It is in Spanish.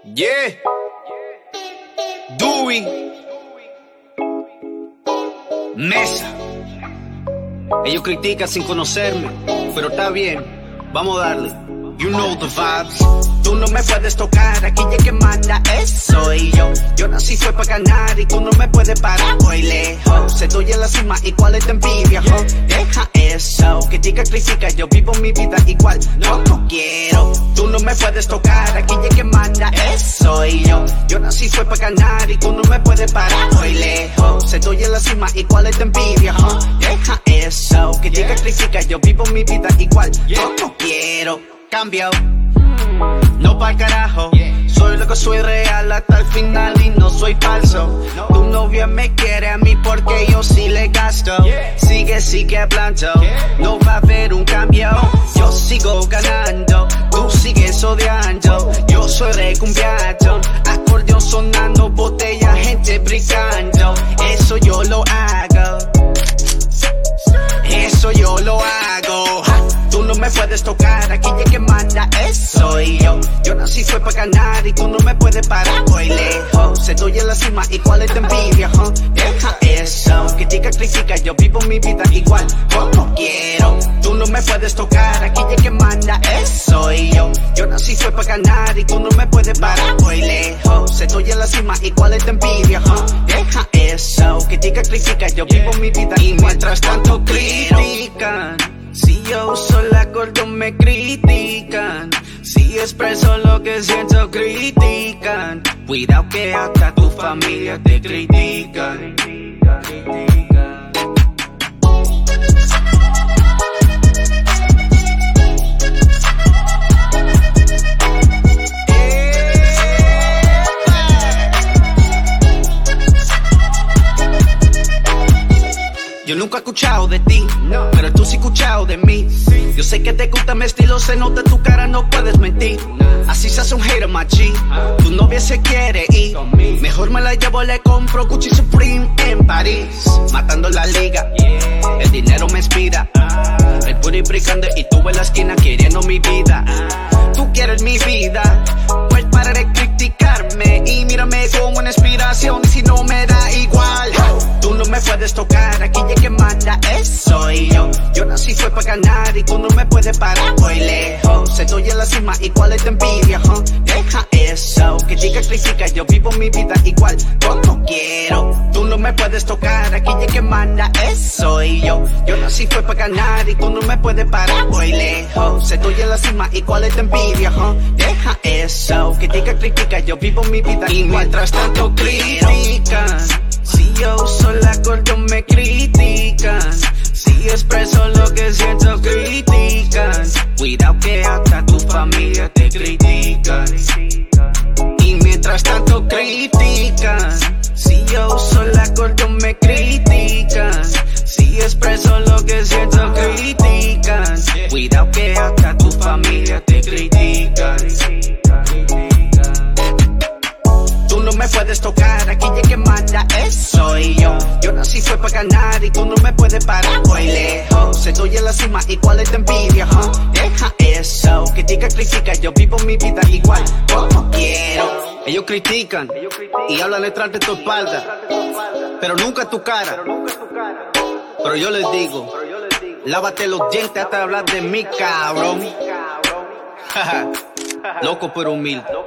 Yeah, Dewey, Mesa. Ellos critican sin conocerme, pero está bien, vamos a darle. You know the vibes. Tú no me puedes tocar, aquí ya que manda soy yo. Yo nací fue para ganar y tú no me puedes parar. Voy lejos, estoy en la cima y cuál es tu envidia, ho. Deja eso, critica, critica, yo vivo mi vida igual. No quiero, tú no me puedes tocar, aquí ya que manda soy yo. Yo nací fue para ganar y tú no me puedes parar. Voy lejos, estoy en la cima y cuál es tu envidia, ho. Deja eso, critica, critica, yo vivo mi vida igual. No quiero, cambio, no pa'l carajo. Soy lo que soy, real hasta el final y no soy falso. Tu novia me quiere a mí porque yo sí le gasto. Sigue hablando, no va a haber un cambio. Yo sigo ganando, tú sigues odiando. Yo soy recumbiado, acordeón sonando, botella, gente brincando. Eso yo lo hago, eso yo lo hago. Tú no me puedes tocar, aquí ya que manda soy yo. Yo nací fue para ganar y tú no me puedes parar. Voy lejos, estoy en la cima y cuál es tu envidia, huh? Deja eso, critica, critica, yo vivo mi vida igual. Como quiero, tú no me puedes tocar, aquí ya que manda soy yo. Yo nací fue para ganar y tú no me puedes parar. Voy lejos, estoy en la cima y cuál es tu envidia, huh? Deja eso, critica, critica, yo vivo mi vida y mientras tanto critican. Si yo uso el acordeón me critican, si expreso lo que siento critican. Cuidado que hasta tu familia te critican. Yo nunca he escuchado de ti, pero tú sí has escuchado de mí. Yo sé que te gusta mi estilo, se nota en tu cara, no puedes mentir. Así se hace un hater machi. Tu novia se quiere ir, mejor me la llevo, le compro Gucci Supreme en París. Matando la liga, el dinero me inspira. El booty brincando y tú en la esquina queriendo mi vida. Tú quieres mi vida, pues para de criticarme y mírame como una inspiración. Y si no me da igual, tú no me puedes tocar, aquí ya que manda soy yo. Yo nací fue para ganar y tú no me puedes parar. Voy lejos, estoy en la cima y cuál es tu envidia, huh? Deja eso, critica, critica, yo vivo mi vida igual. Como quiero, tú no me puedes tocar, aquí ya que manda soy yo. Yo nací fue para ganar y tú no me puedes parar. Voy lejos, estoy en la cima y cuál es tu envidia, huh? Deja eso, critica, critica, yo vivo mi vida y mientras tanto critican. Si yo uso el acordeón me critican, si expreso lo que siento critican. Cuidado que hasta tu familia te critican. Y mientras tanto critican. Si yo uso el acordeón me critican, si expreso lo que siento critican. Cuidado que hasta tu familia te critican. Tú no me puedes tocar, aquí ya que manda soy yo. Yo nací fue para ganar y tú no me puedes parar. Voy lejos, estoy en la cima y cuál es tu envidia, huh? Deja eso, critica, critica, yo vivo mi vida igual. Como quiero. Ellos critican y hablan detrás de tu espalda, pero nunca tu cara. Pero yo les digo, lávate los dientes hasta hablar de mí, cabrón. Loco pero humilde.